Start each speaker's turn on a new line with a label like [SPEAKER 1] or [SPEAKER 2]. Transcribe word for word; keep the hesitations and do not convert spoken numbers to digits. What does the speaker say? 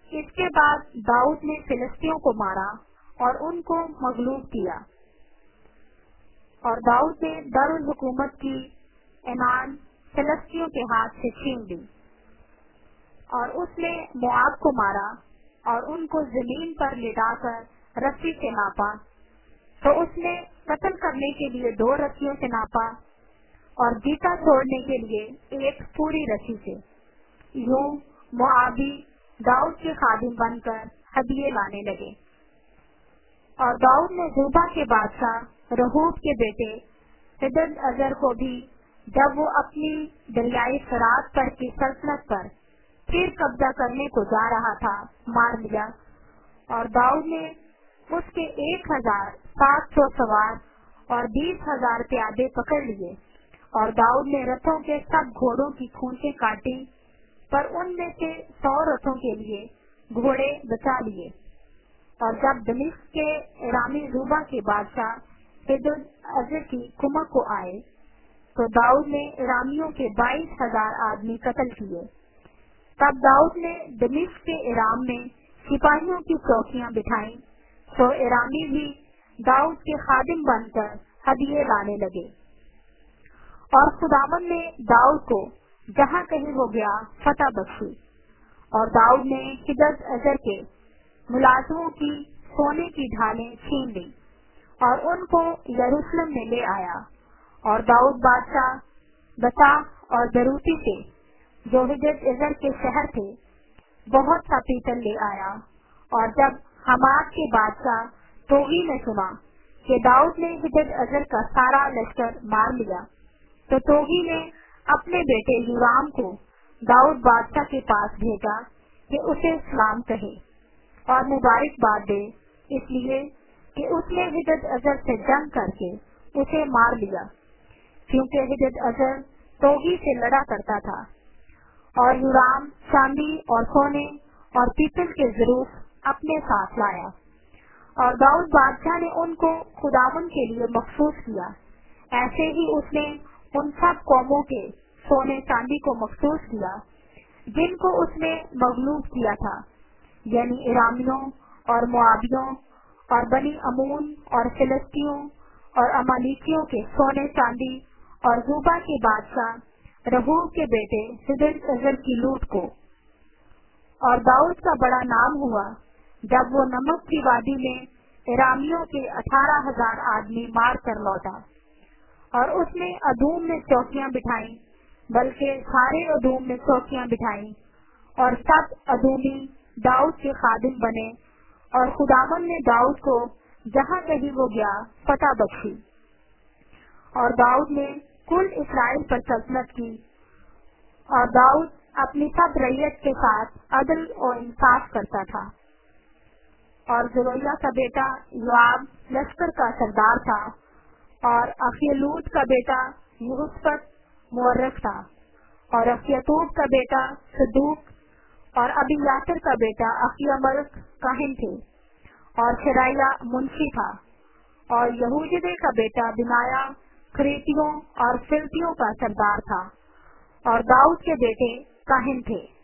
[SPEAKER 1] اس کے بعد داؤد نے فلسطینیوں کو مارا اور ان کو مغلوب کیا، اور داؤد نے دارالحکومت کی عنان فلسطینیوں کے ہاتھ سے چھین لی، اور اس نے موآب کو مارا اور ان کو زمین پر لٹا کر رسی سے ناپا۔ تو اس نے قتل کرنے کے لیے دو رسیوں سے ناپا اور جیتا چھوڑنے کے لیے ایک پوری رسی سے۔ یوں موآبی داؤد کے خادم بن کر ہدیے لانے لگے۔ اور داؤد نے زوبا کے بادشاہ رہوب کے بیٹے ہدد ازر کو بھی، جب وہ اپنی دریائے فرات پر کی سلطنت پر پھر قبضہ کرنے کو جا رہا تھا، مار لیا، اور داؤد نے اس کے ایک ہزار سات سو سوار اور بیس ہزار پیادے پکڑ لیے، اور داؤد نے رتھوں کے سب گھوڑوں کی کھونچیں کاٹی، پر ان میں سے سو رتھوں کے لیے گھوڑے بچا لیے۔ اور جب دمشق کے ایرامی زوبا کے بادشاہ ہدد ازر کی کمک کو آئے تو داؤد نے ایرامیوں کے بائیس ہزار آدمی قتل کیے۔ تب داؤد نے دمشق کے ایرام میں سپاہیوں کی چوکیاں بٹھائیں، تو ایرامی بھی داؤد کے خادم بن کر ہدیے لانے لگے۔ اور خداوند نے داؤد کو جہاں کہیں وہ گیا فتح بخشی، اور داؤد نے ہدد ازر کے ملازموں کی سونے کی ڈھالیں چھین لی اور ان کو یروشلم میں لے آیا، اور داؤد بادشاہ بتا اور بیروتی سے جو ہدد ازر کے شہر تھے بہت سا پیتل لے آیا۔ اور جب حماد کے بادشاہ توغی نے سنا کہ داؤد نے ہدد ازر کا سارا لشکر مار لیا، تو توغی نے اپنے بیٹے یورام کو داؤد بادشاہ کے پاس بھیجا کہ اسے سلام کہے اور مبارکباد دے، اس لیے کہ اس نے ہدد ازر سے جنگ کر کے اسے مار لیا، کیونکہ ہدد ازر توغی سے لڑا کرتا تھا۔ اور یورام چاندی اور سونے اور پیتل کے ظروف اپنے ساتھ لایا، اور داؤد بادشاہ نے ان کو خداوند کے لیے مخصوص کیا۔ ایسے ہی اس نے ان سب قوموں کے سونے چاندی کو مخصوص کیا جن کو اس نے مغلوب کیا تھا، یعنی ایرامیوں اور موآبیوں اور بنی امون اور فلسطینیوں اور امالیکیوں کے سونے چاندی، اور زوبا کے بادشاہ رہوب کے بیٹے ہدد ازر کی لوٹ کو۔ اور داؤد کا بڑا نام ہوا جب وہ نمک کی وادی میں ایرامیوں کے اٹھارہ ہزار آدمی مار کر لوٹا، اور اس نے ادوم میں چوکیاں بٹھائیں، بلکہ سارے ادوم میں چوکیاں بٹھائیں، اور سب ادومی داؤد کے خادم بنے، اور خداوند نے داؤد کو جہاں کہیں وہ گیا فتح بخشی۔ اور داؤد نے کل اسرائیل پر سلطنت کی، اور داؤد اپنی سب رعیت کے ساتھ عدل اور انصاف کرتا تھا۔ اور زرویہ کا بیٹا یوآب لشکر کا سردار تھا، اور اخیلوت کا بیٹا یہوشپت مورخ تھا، اور اخیتوب کا بیٹا صدوق اور ابی یاسر کا بیٹا اخیاملک کاہن تھے، اور شرائیہ منشی تھا، اور یہوجدے کا بیٹا بنایا کریتیوں اور فلتیوں کا سردار تھا، اور داؤد کے بیٹے کاہن تھے۔